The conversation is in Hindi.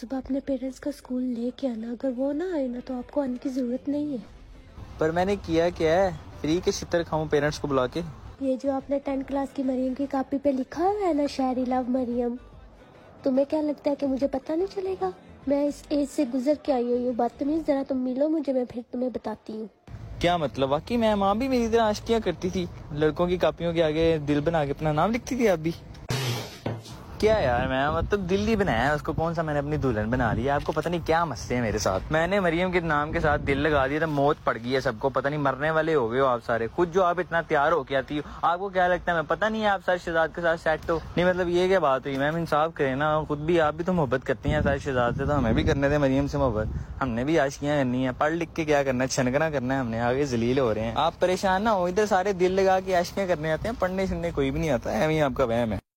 सुबह अपने पेरेंट्स का स्कूल लेके आना, अगर वो ना आए ना तो आपको आने की जरूरत नहीं है। पर मैंने किया क्या है, फ्री के छितर खाऊं पेरेंट्स को बुला के। ये जो आपने 10th क्लास की मरियम की कॉपी पे लिखा हुआ है ना, शायरी लव मरियम, तुम्हें क्या लगता है कि मुझे पता नहीं चलेगा? मैं इस एज से गुजर के आई हुई हूँ। बदतमीज, जरा तुम मिलो मुझे, मैं फिर तुम्हें बताती हूँ। क्या मतलब? वाकई मैं माँ भी मेरी तरह आशिकियां करती थी, लड़कों की कॉपियों के आगे दिल बना के अपना नाम लिखती थी। आप भी क्या यार, मैं मतलब दिल ही बनाया है उसको, कौन सा मैंने अपनी दुल्हन बना ली है? आपको पता नहीं क्या मसले हैं मेरे साथ। मैंने मरियम के नाम के साथ दिल लगा दिया तो मौत पड़ गई है सबको। पता नहीं मरने वाले हो गए हो आप सारे। खुद जो आप इतना तैयार होके आती हो, आपको क्या लगता है मैं पता नहीं है आप सारे शहजाद के साथ सेट हो? नहीं मतलब ये क्या बात हुई मैम, इंसाफ करें ना। खुद भी आप भी तो मोहब्बत करती हैं सारे शहजाद से, तो हमें भी करने थे मरियम से मोहब्बत। हमने भी आशिकियां करनी है, पढ़ लिख के क्या करना है, छनकना करना है हमने, आगे जलील हो रहे हैं। आप परेशान ना हो, इधर सारे दिल लगा के आशिकियां करने आते हैं, पढ़ने सुनने कोई भी नहीं आता है, आपका वहम है।